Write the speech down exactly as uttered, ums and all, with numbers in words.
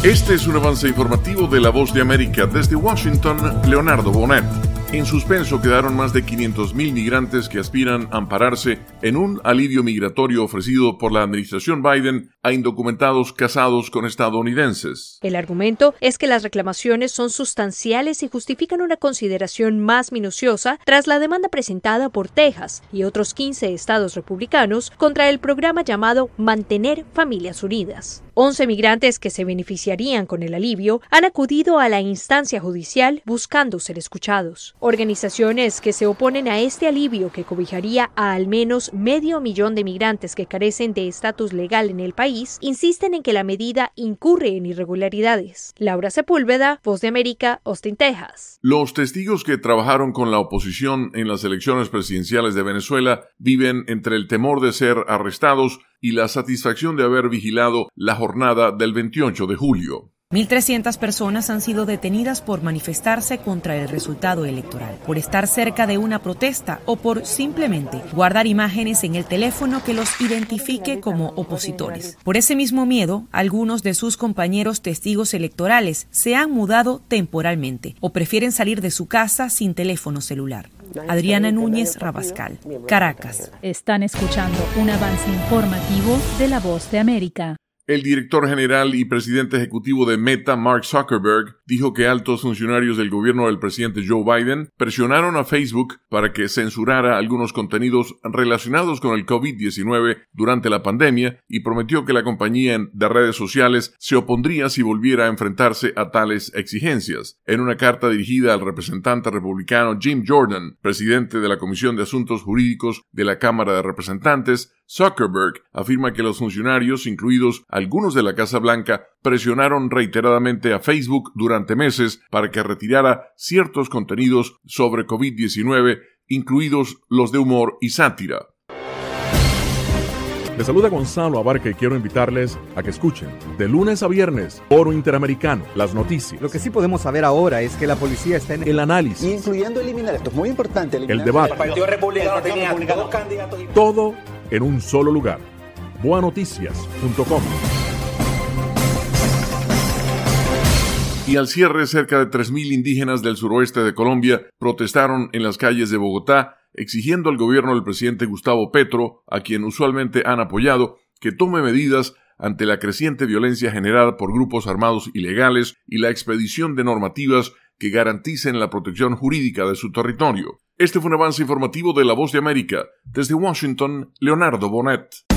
Este es un avance informativo de La Voz de América. Desde Washington, Leonardo Bonet. En suspenso quedaron más de quinientos mil migrantes que aspiran a ampararse en un alivio migratorio ofrecido por la administración Biden a indocumentados casados con estadounidenses. El argumento es que las reclamaciones son sustanciales y justifican una consideración más minuciosa tras la demanda presentada por Texas y otros quince estados republicanos contra el programa llamado Mantener Familias Unidas. once migrantes que se beneficiarían con el alivio han acudido a la instancia judicial buscando ser escuchados. Organizaciones que se oponen a este alivio, que cobijaría a al menos medio millón de migrantes que carecen de estatus legal en el país, insisten en que la medida incurre en irregularidades. Laura Sepúlveda, Voz de América, Austin, Texas. Los testigos que trabajaron con la oposición en las elecciones presidenciales de Venezuela viven entre el temor de ser arrestados y la satisfacción de haber vigilado la jornada del veintiocho de julio. mil trescientas personas han sido detenidas por manifestarse contra el resultado electoral, por estar cerca de una protesta o por simplemente guardar imágenes en el teléfono que los identifique como opositores. Por ese mismo miedo, algunos de sus compañeros testigos electorales se han mudado temporalmente o prefieren salir de su casa sin teléfono celular. Adriana Núñez Rabascal, Caracas. Están escuchando un avance informativo de La Voz de América. El director general y presidente ejecutivo de Meta, Mark Zuckerberg, dijo que altos funcionarios del gobierno del presidente Joe Biden presionaron a Facebook para que censurara algunos contenidos relacionados con el COVID diecinueve durante la pandemia y prometió que la compañía de redes sociales se opondría si volviera a enfrentarse a tales exigencias. En una carta dirigida al representante republicano Jim Jordan, presidente de la Comisión de Asuntos Jurídicos de la Cámara de Representantes, Zuckerberg afirma que los funcionarios, incluidos algunos de la Casa Blanca, presionaron reiteradamente a Facebook durante meses para que retirara ciertos contenidos sobre COVID diecinueve, incluidos los de humor y sátira. Les saluda Gonzalo Abarca y quiero invitarles a que escuchen de lunes a viernes Foro Interamericano, las noticias. Lo que sí podemos saber ahora es que la policía está en el análisis, incluyendo eliminar, esto es muy importante, el debate, el Partido Republicano tenía dos candidatos, todo en un solo lugar. boa noticias punto com. Y al cierre, cerca de tres mil indígenas del suroeste de Colombia protestaron en las calles de Bogotá, exigiendo al gobierno del presidente Gustavo Petro, a quien usualmente han apoyado, que tome medidas ante la creciente violencia generada por grupos armados ilegales y la expedición de normativas que garanticen la protección jurídica de su territorio. Este fue un avance informativo de La Voz de América. Desde Washington, Leonardo Bonet.